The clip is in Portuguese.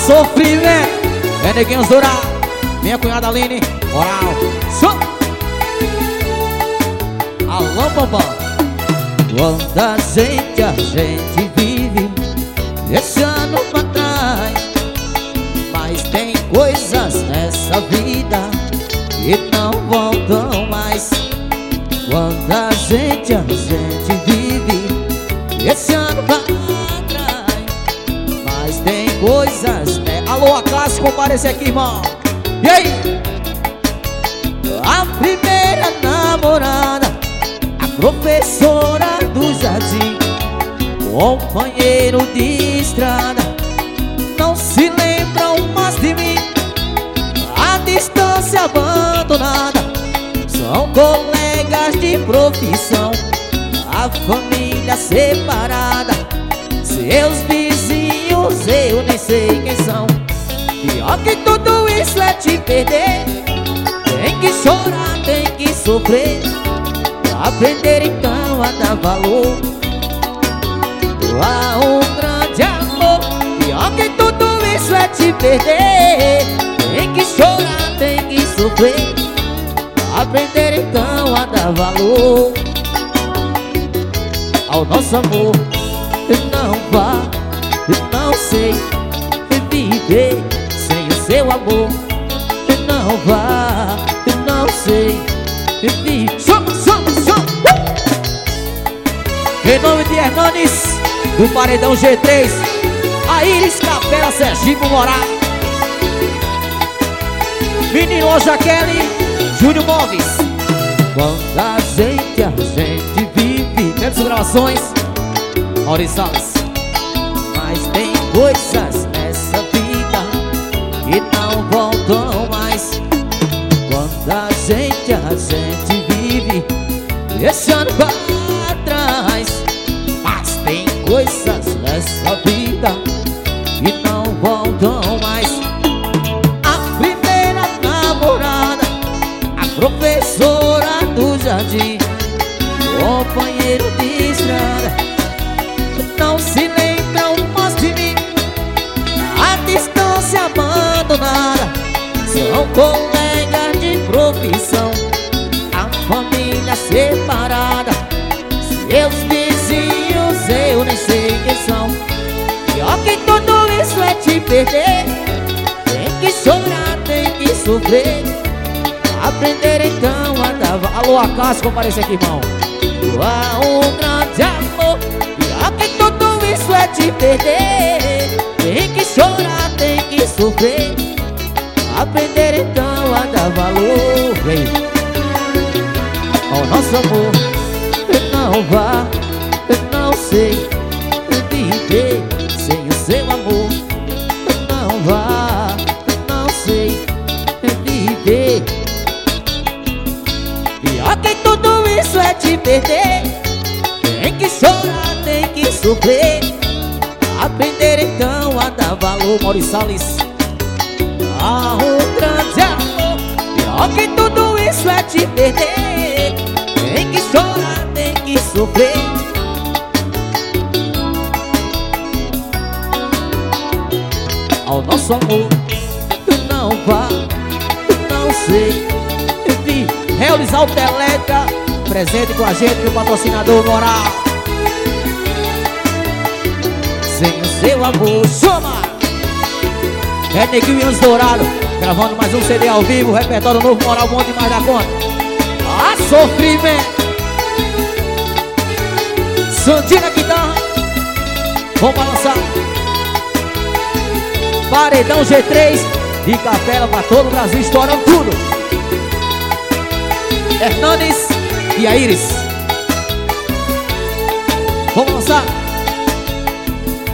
sofrimento. É Neguinhos Dourados, minha cunhada Aline, moral. Alô, bambam. Quando a gente vive esse ano pra trás, mas tem coisas nessa vida que não voltam mais. Quando a gente vive esse ano pra trás, mas tem coisas, né? Alô, Acácio, comparece aqui, irmão. E aí? A primeira namorada, a professora do jardim, companheiro de estrada, não se lembram mais de mim. A distância abandonada, são colegas de profissão. A família separada, seus vizinhos eu nem sei quem são. Pior que tudo isso é te perder. Tem que chorar, tem que sofrer, pra aprender então a dar valor a um grande amor. Pior que tudo isso é te perder. Tem que chorar, tem que sofrer, pra aprender então a dar valor ao nosso amor. Não vá, não sei viver sem o seu amor. Não vá, não sei viver. Em nome de Hernanes, do Paredão G3, a Iris Capela, Sergipe Morar. Menino Jaqueline, Júnior Móveis. Quando a gente vive Temos gravações, Maurício Salles. mas tem coisas nessa vida que não voltam mais. Quando a gente vive esse ano pra trás, mas tem coisas nessa vida que não voltam mais. A primeira namorada, a professora do jardim, companheiro de estrada, não se lembram mais de mim. A distância abandonada, são colegas de profissão. A família separada, seus vizinhos eu nem sei quem são. Pior que tudo isso é te perder. Tem que chorar, tem que sofrer, aprender então a dar. Alô, Acácio, comparece aqui, irmão. A um grande amor. Pior que tudo isso é te perder. Tem que chorar, tem que sofrer, aprender então a dar valor. Vem ao nosso amor. Não vá, não sei viver sem o seu amor. Não vá, não sei viver. Pior que tudo isso é te perder. Tem que chorar, tem que sofrer, aprender então a dar valor. Maurício Salles. A um grande amor. Pior que tudo isso é te perder. Tem que chorar, tem que sofrer, ao nosso amor. Não vá, não sei viver. Realizar o Teleca, presente com a gente, meu patrocinador moral. Sem o seu amor. Chama! É Neguinhos Dourados, gravando mais um CD ao vivo, repertório novo, moral bom demais da conta. Ah, sofrimento! Santina guitarra, vamos balançar. Paredão G3 de Capela pra todo o Brasil, estourando tudo. Hernanes e a Iris. Vamos lançar.